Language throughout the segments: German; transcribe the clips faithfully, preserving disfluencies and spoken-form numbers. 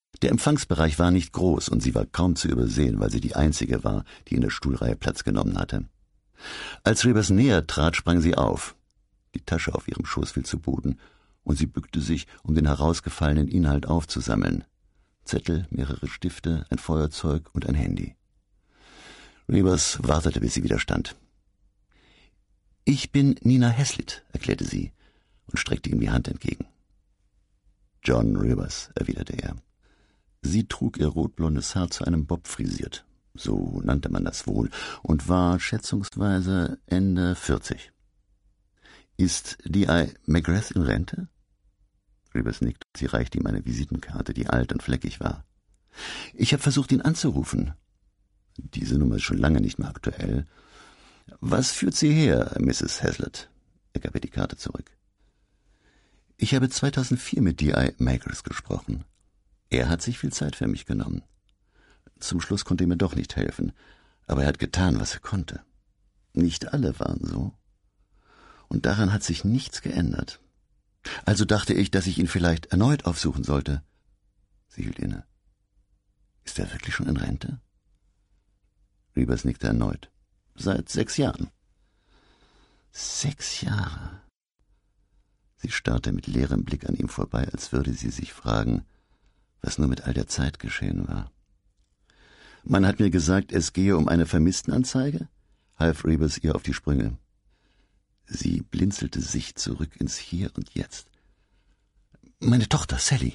Der Empfangsbereich war nicht groß und sie war kaum zu übersehen, weil sie die einzige war, die in der Stuhlreihe Platz genommen hatte. Als Rebers näher trat, sprang sie auf. Die Tasche auf ihrem Schoß fiel zu Boden und sie bückte sich, um den herausgefallenen Inhalt aufzusammeln. Zettel, mehrere Stifte, ein Feuerzeug und ein Handy. Rebers wartete, bis sie widerstand. »Ich bin Nina Hazlitt«, erklärte sie und streckte ihm die Hand entgegen. »John Rebers«, erwiderte er. Sie trug ihr rotblondes Haar zu einem Bob frisiert, so nannte man das wohl, und war schätzungsweise Ende vierzig. »Ist D I McGrath in Rente?« Rebers nickte. Sie reichte ihm eine Visitenkarte, die alt und fleckig war. »Ich habe versucht, ihn anzurufen. Diese Nummer ist schon lange nicht mehr aktuell. Was führt Sie her, Misses Hazlitt?« Er gab ihr die Karte zurück. »Ich habe zweitausendvier mit D I McGrath gesprochen. Er hat sich viel Zeit für mich genommen. Zum Schluss konnte er mir doch nicht helfen, aber er hat getan, was er konnte. Nicht alle waren so. Und daran hat sich nichts geändert. Also dachte ich, dass ich ihn vielleicht erneut aufsuchen sollte.« Sie hielt inne. »Ist er wirklich schon in Rente?« Rebers nickte erneut. »Seit sechs Jahren.« »Sechs Jahre?« Sie starrte mit leerem Blick an ihm vorbei, als würde sie sich fragen, was nur mit all der Zeit geschehen war. »Man hat mir gesagt, es gehe um eine Vermisstenanzeige?« half Rebers ihr auf die Sprünge. Sie blinzelte sich zurück ins Hier und Jetzt. »Meine Tochter, Sally.«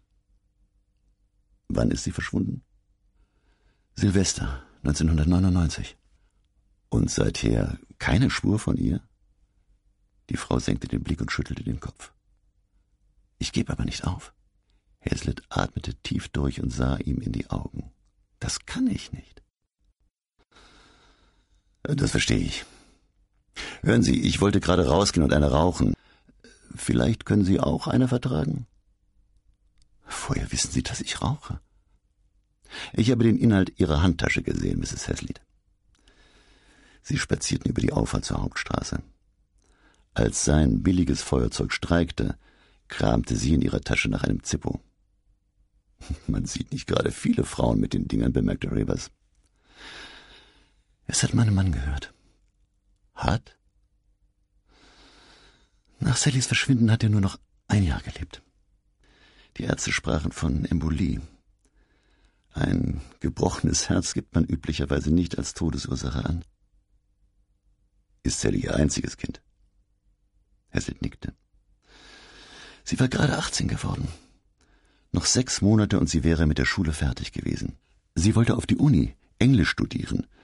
»Wann ist sie verschwunden?« »Silvester, neunzehnhundertneunundneunzig.« »Und seither keine Spur von ihr?« Die Frau senkte den Blick und schüttelte den Kopf. »Ich gebe aber nicht auf.« Hazlitt atmete tief durch und sah ihm in die Augen. »Das kann ich nicht.« »Das verstehe ich. Hören Sie, ich wollte gerade rausgehen und eine rauchen. Vielleicht können Sie auch eine vertragen?« »Woher wissen Sie, dass ich rauche?« »Ich habe den Inhalt Ihrer Handtasche gesehen, Misses Hazlitt.« Sie spazierten über die Auffahrt zur Hauptstraße. Als sein billiges Feuerzeug streikte, kramte sie in ihrer Tasche nach einem Zippo. »Man sieht nicht gerade viele Frauen mit den Dingern«, bemerkte Rebers. »Es hat meinem Mann gehört.« »Hat?« »Nach Sallys Verschwinden hat er nur noch ein Jahr gelebt. Die Ärzte sprachen von Embolie. Ein gebrochenes Herz gibt man üblicherweise nicht als Todesursache an.« »Ist Sally ihr einziges Kind?« Hazlitt nickte. »Sie war gerade achtzehn geworden. Noch sechs Monate und sie wäre mit der Schule fertig gewesen. Sie wollte auf die Uni Englisch studieren,